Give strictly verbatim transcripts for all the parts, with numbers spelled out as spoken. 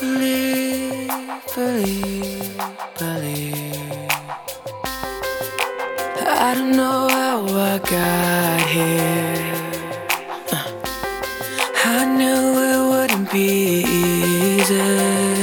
Believe, believe, believe. I don't know how I got here. uh, I knew it wouldn't be easy,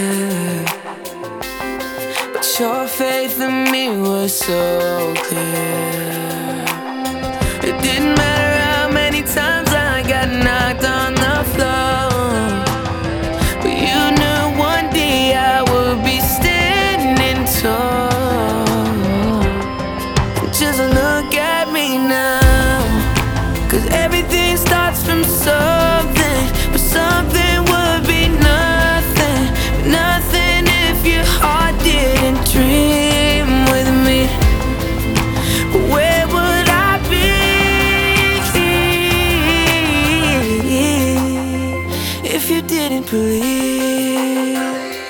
but your faith in me was so clear. It didn't matter how many times I got knocked on the floor, but you knew one day I would be standing tall. Just look at me now, 'cause everything starts from something, but something would be nothing, nothing if your heart didn't dream with me. Where would I be if you didn't believe,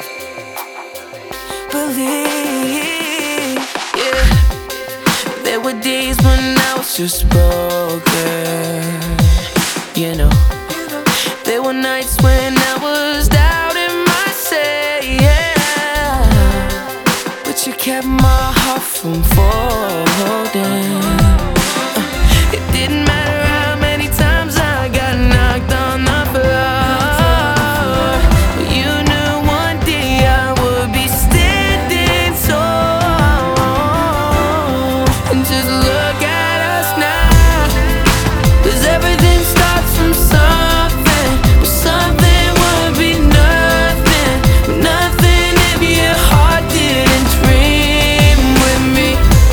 believe, yeah. There were days when I was just broken, you know. There were nights when I was doubting myself, yeah. But you kept my heart from folding. uh, It didn't matter how many times I got knocked on the floor, but you knew one day I would be standing tall. And just look at us now, 'cause everything starts from something, but something would be nothing, nothing if your heart didn't dream with me.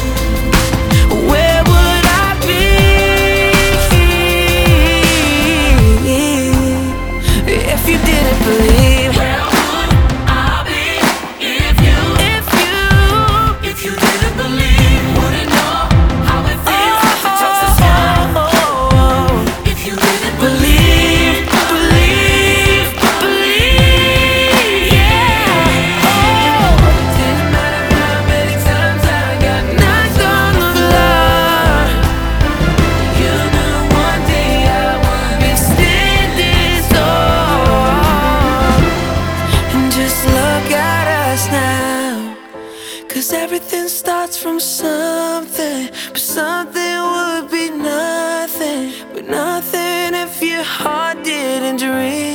Where would I be if you didn't believe? Where would I be if you, If you, if you didn't believe? Wouldn't know how it feels to touch the sky. If you didn't believe, believe, believe, believe, yeah. Oh, didn't matter how many times I got knocked on the floor, you knew one day I would be standing tall. And just look at us now, 'cause everything starts from something, but something would be nothing, but nothing if your heart didn't dream.